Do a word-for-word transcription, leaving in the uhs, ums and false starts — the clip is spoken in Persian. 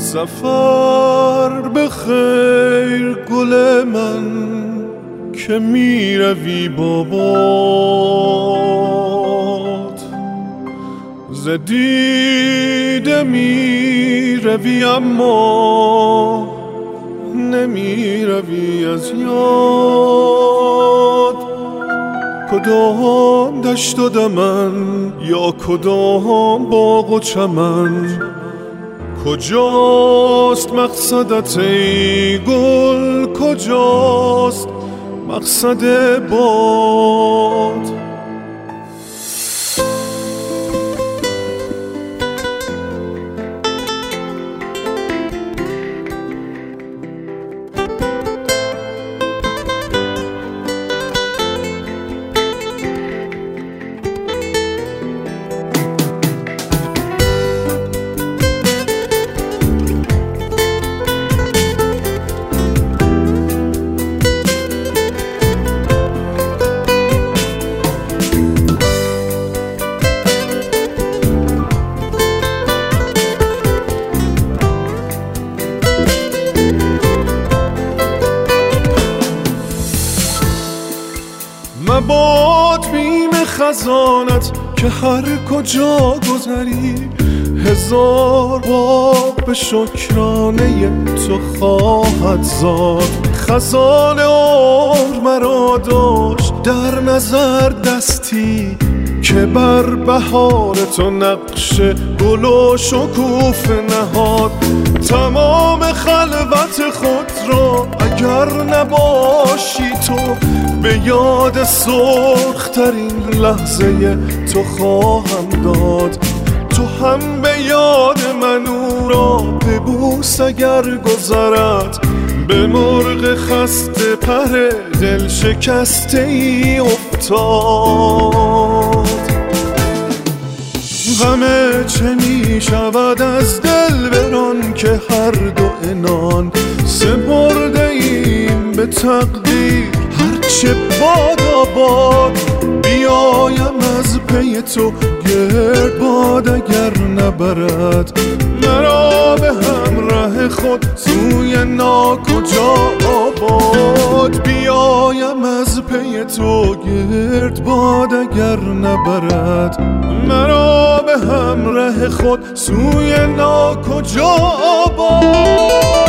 سفر به خیر گل من که می روی با باد، ز دیده می روی اما نمی روی از یاد. کدام دشت و دمن یا کدام باغ و چمن، کجاست مقصدت ای گل، کجاست مقصد باد؟ مباد بیم خزانت که هر کجا گذری، هزار باغ به شکرانه تو خواهد زاد. خزان عمر مرا داشت در نظر دستی که بر بهار تو نقش گل و شکوفه نهاد. تمام خلوت خود را اگر نباشی تو، به یاد سرخ ترین لحظه تو خواهم داد. تو هم به یاد من او را ببوس اگر گذرد، به مرغ خسته پر دل شکسته ای افتاد. غمه چه می شود از دل بران که هر دو عنان سپرده ایم به تقدیر، هرچه بادا باد. بیایم از پی تو گرد باد اگر نبرد مرا به همراه خود سوی ناکجا آباد. بیایم از پی تو گرد باد اگر نبرد مرا به همراه خود سوی ناکجا آباد.